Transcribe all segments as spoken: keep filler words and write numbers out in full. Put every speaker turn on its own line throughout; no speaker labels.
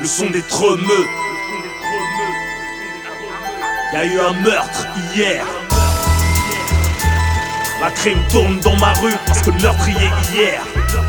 le son des tremeux. Y'a eu un meurtre hier. La crime tourne dans ma rue parce que le meurtrier hier.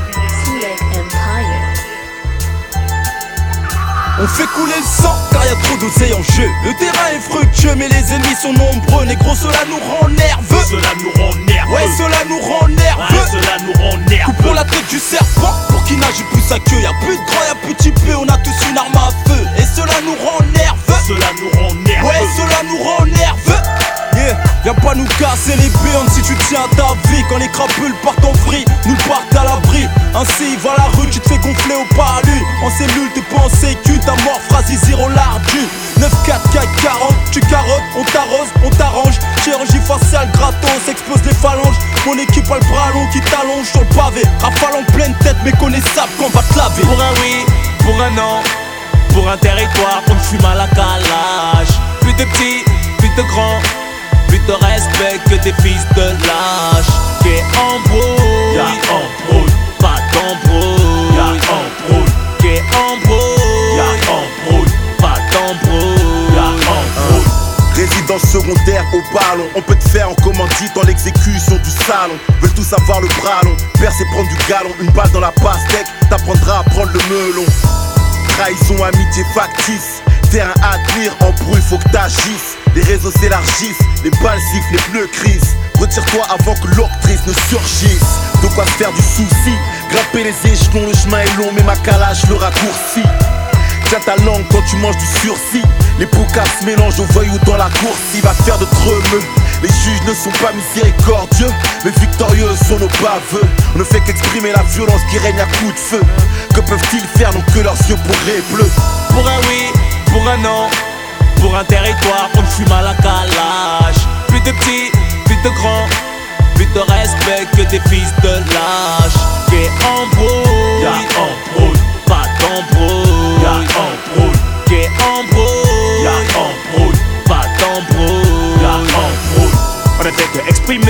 On fait couler le sang car y'a trop d'oseille en jeu. Le terrain est fructueux mais les ennemis sont nombreux. Négro, cela nous rend nerveux.
Cela nous rend nerveux.
Ouais, cela nous rend nerveux.
Ouais, cela nous rend nerveux.
Coupons la tête du serpent pour qu'il nage plus sa queue. Y'a plus de grand, y'a plus de petit peu. On a tous une arme à feu. Et cela nous rend nerveux.
Cela nous rend nerveux.
Ouais, cela nous rend nerveux. Yeah, y'a pas nous casser les béons si tu tiens à ta vie. Quand les crapules partent en vrille, nous partent à l'abri. Ainsi va la rue, tu te fais gonfler au palu. En cellule, t'es pas en sécu, ta mort phrase zéro lardu. neuf quatre quatre quarante, tu carottes, on t'arrose, on t'arrange. Chirurgie faciale, gratos, explose les phalanges. Mon équipe a le bras long qui t'allonge sur le pavé. Rafale en pleine tête, méconnaissable qu'on va te laver.
Pour un oui, pour un non, pour un territoire, on fume à la calage. Plus de petits, plus de grands, plus de respect que des fils de lâches. Qu'est embrouille,
y'a embrouille,
pas d'embrouille.
y'a embrouille,
Qu'est embrouille,
y'a embrouille,
pas d'embrouille.
y'a embrouille.
Résidence secondaire au ballon, on peut te faire en commandite dans l'exécution du salon. Veulent tous avoir le bras long, percer prendre du galon. Une balle dans la pastèque, t'apprendras à prendre le melon. Trahison, amitié factice, terrain à tenir, embrouille, faut que t'agisses. Les réseaux s'élargissent, les balles sifflent, les bleus crissent. Retire-toi avant que l'octrice ne surgisse. De quoi se faire du souci, grimper les échelons, le chemin est long mais ma calage le raccourcit. Tiens ta langue quand tu manges du sursis. Les poucas se mélangent aux voyous dans la course. Il va faire de tremeux. Les juges ne sont pas miséricordieux, mais victorieux sont nos baveux. On ne fait qu'exprimer la violence qui règne à coups de feu. Que peuvent-ils faire, non que leurs yeux pourraient bleus.
Pour un oui, pour un non, pour un territoire, on fume à la calage. Plus de petits, plus de grands, plus de respect que des fils de lâches. Qu'est embrouille,
Y'a embrouille,
pas d'embrouille.
y'a embrouille,
Qu'est embrouille,
y'a embrouille,
pas d'embrouille.
y'a embrouille. On ne fait que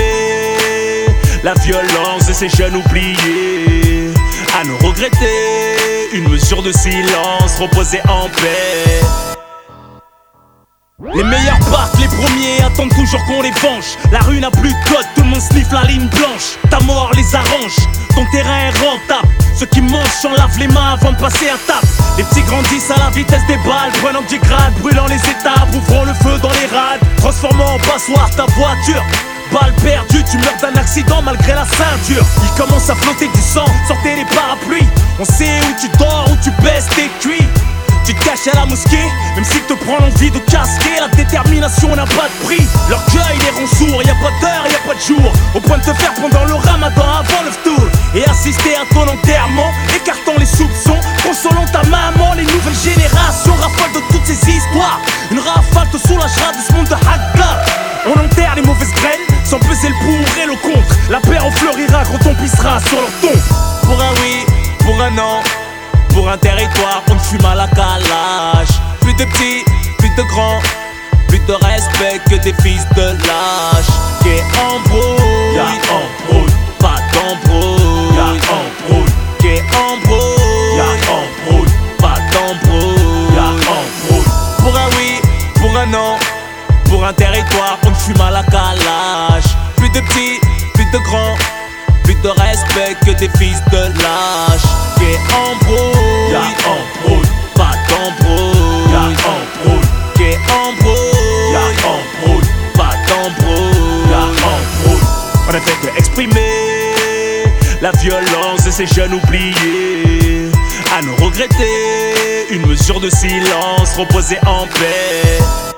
exprimer la violence de ces jeunes oubliés. À nous regretter, une mesure de silence, reposer en paix. Les meilleurs partent, les premiers attendent toujours qu'on les venge. La rue n'a plus de code, tout le monde sniffe la ligne blanche. Ta mort les arrange, ton terrain est rentable. Ceux qui mangent s'en lavent les mains avant de passer à table. Les petits grandissent à la vitesse des balles, prenant du grade, brûlant les étapes, ouvrant le feu dans les rades, transformant en passoire ta voiture. Balle perdue, tu meurs d'un accident malgré la ceinture. Il commence à flotter du sang, sortez les parapluies. On sait où tu dors, où tu baisses tes cuits. Tu te caches à la mosquée, même s'il te prend l'envie de casquer. La détermination n'a pas de prix. L'orgueil les rend sourds, y'a pas d'heure, y'a pas de jour. Au point de te faire pendant le ramadan avant le ftour. Et assister à ton enterrement, écartant les soupçons, consolant ta maman. Les nouvelles générations raffolent de toutes ces histoires. Une rafale te soulagera de ce monde de hackers. On enterre les mauvaises graines, sans peser le pour et le contre. La paix en fleurira quand on pissera sur leur tombe.
Pour un oui, pour un non, pour un territoire, on fume à la calage. Plus de petits, plus de grands, plus de respect que des fils de lâches. Qu'est embrouille,
Y'a embrouille,
pas d'embrouille.
y'a embrouille,
Qu'est embrouille,
y'a embrouille,
pas d'embrouille.
y'a embrouille.
Pour un oui, pour un non, pour un territoire, on fume à la calage. Plus de petits, plus de grands, plus de respect que des fils de lâches. Qu'est embrouille,
Y'a embrouille,
pas d'embrouille.
y'a embrouille,
Qu'est embrouille,
y'a embrouille,
pas d'embrouille.
y'a embrouille. On ne fait que exprimer la violence de ces jeunes oubliés. À nous regretter, une mesure de silence, reposer en paix.